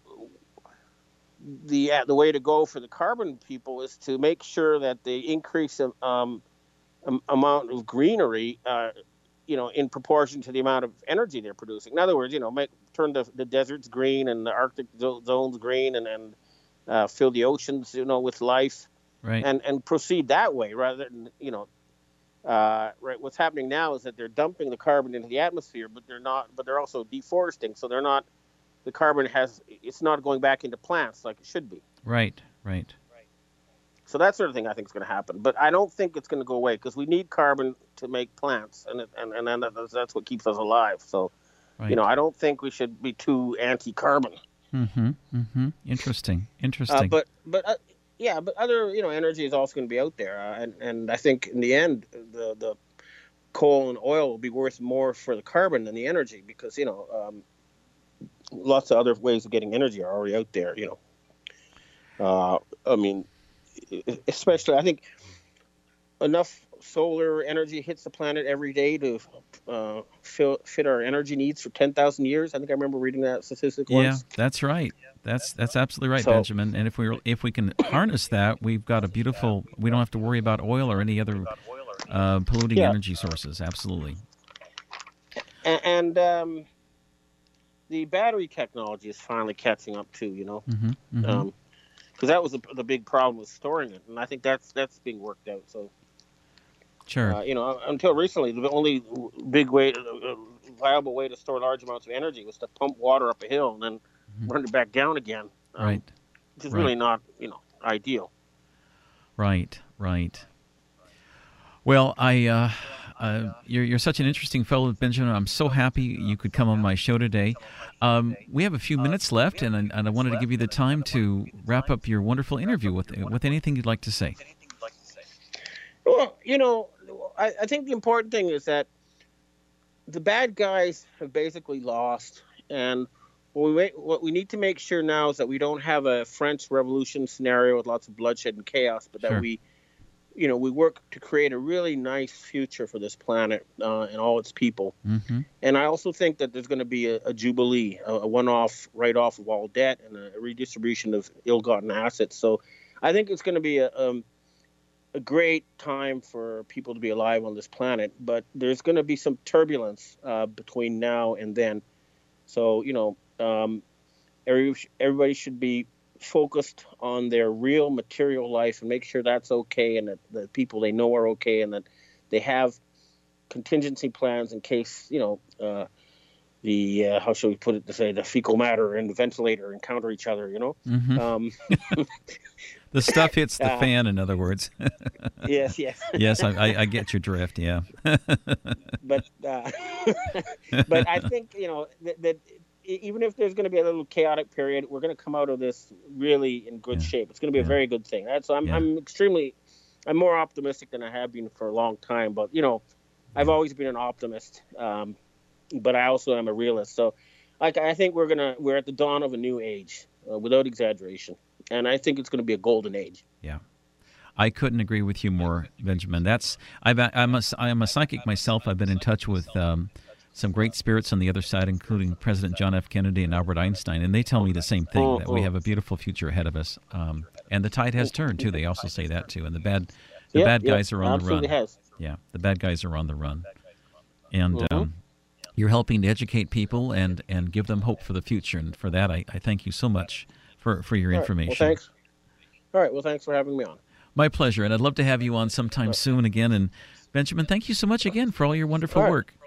the uh, the way to go for the carbon people is to make sure that they increase the um, um, amount of greenery, uh, you know, in proportion to the amount of energy they're producing. In other words, you know, make turn the, the deserts green and the Arctic zones green, and and uh, fill the oceans, you know, with life, Right. and and proceed that way rather than, you know. Uh, right. What's happening now is that they're dumping the carbon into the atmosphere, but they're not. But they're also deforesting, so they're not. The carbon has. It's not going back into plants like it should be. Right. Right. So that sort of thing I think is going to happen. But I don't think it's going to go away because we need carbon to make plants, and it, and and then that's, that's what keeps us alive. So Right. you know, I don't think we should be too anti-carbon. Mm-hmm. Mm-hmm. Interesting. Uh, Interesting. but but uh, yeah, but other you know energy is also going to be out there, uh, and and I think in the end the the coal and oil will be worth more for the carbon than the energy because you know um, lots of other ways of getting energy are already out there. You know, uh, I mean, especially I think enough solar energy hits the planet every day to uh, fill, fit our energy needs for ten thousand years. I think I remember reading that statistic Yeah, once. that's right. That's that's absolutely right, So- Benjamin. And if we if we can harness that, we've got a beautiful. We don't have to worry about oil or any other uh, polluting Yeah. energy sources. Absolutely. And, and um, the battery technology is finally catching up too, you know, Mm-hmm. Mm-hmm. um, because that was the, the big problem with storing it, and I think that's that's being worked out. So, Sure. uh, you know, until recently, the only big way, uh, viable way to store large amounts of energy was to pump water up a hill and then Mhm. run it back down again, um, Right. which is right. really not, you know, ideal. Right. Right. Well, I. Uh, uh, you're you're such an interesting fellow, Benjamin. I'm so happy you could come on my show today. Um, we have a few minutes left, and I, and I wanted to give you the time to wrap up your wonderful interview with with anything you'd like to say. Well, you know, I, I think the important thing is that the bad guys have basically lost, and what we wait, what we need to make sure now is that we don't have a French Revolution scenario with lots of bloodshed and chaos, but that Sure. we, you know, we work to create a really nice future for this planet uh, and all its people. Mm-hmm. And I also think that there's going to be a, a jubilee, a, a one-off write-off of all debt, and a redistribution of ill-gotten assets. So I think it's going to be a um, a great time for people to be alive on this planet, but there's going to be some turbulence uh, between now and then. So, you know, um, every, everybody should be focused on their real material life and make sure that's okay, and that the people they know are okay, and that they have contingency plans in case, you know, uh, the, uh, how shall we put it to say, the fecal matter and the ventilator encounter each other, you know? Mm-hmm. Um, The stuff hits the Uh, fan, in other words. yes, yes. Yes, I, I, I get your drift. Yeah. but uh, but I think you know that, that even if there's going to be a little chaotic period, we're going to come out of this really in good Yeah. shape. It's going to be Yeah. a very good thing. That's so I'm Yeah. I'm extremely I'm more optimistic than I have been for a long time. But you know, I've always been an optimist, um, but I also am a realist. So, like, I think we're gonna we're at the dawn of a new age, uh, without exaggeration, and I think it's going to be a golden age. Yeah. I couldn't agree with you more, Benjamin. That's I've, I'm a I'm a psychic myself. I've been in touch with um, some great spirits on the other side, including President John F. Kennedy and Albert Einstein, and they tell me the same thing, mm-hmm. that we have a beautiful future ahead of us. Um, and the tide has turned too. They also say that too. And the bad the yeah, bad yeah, guys are on the run. Has. Yeah, the bad guys are on the run. And mm-hmm. um, you're helping to educate people and, and give them hope for the future. And for that, I, I thank you so much for, for your All information. Right. Well, thanks. All right. Well, thanks for having me on. My pleasure, and I'd love to have you on sometime soon again. And Benjamin, thank you so much again for all your wonderful all right. work.